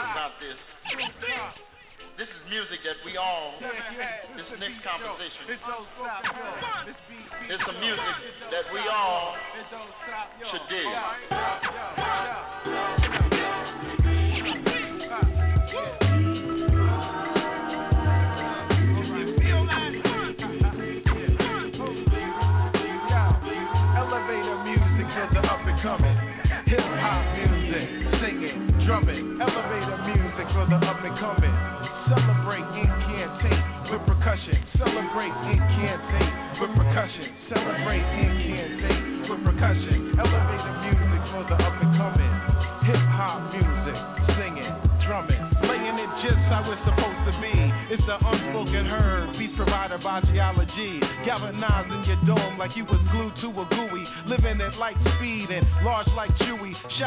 about this. This is music that we all, this next composition, it's some music that we all should dig. Elevator music for the up and coming. Hip hop music, singing, drumming. Elevator music for the up and coming. Celebrate incantate with percussion. Celebrate incantate with percussion. Celebrate incantate with percussion. Elevator music for the up and coming. Hip hop music, singing, drumming. Laying it just how it's supposed to be. It's the unspoken herd, beats provided by geology. Galvanizing your dome like you was glued to a GUI. Living at light speed and large like Chewy.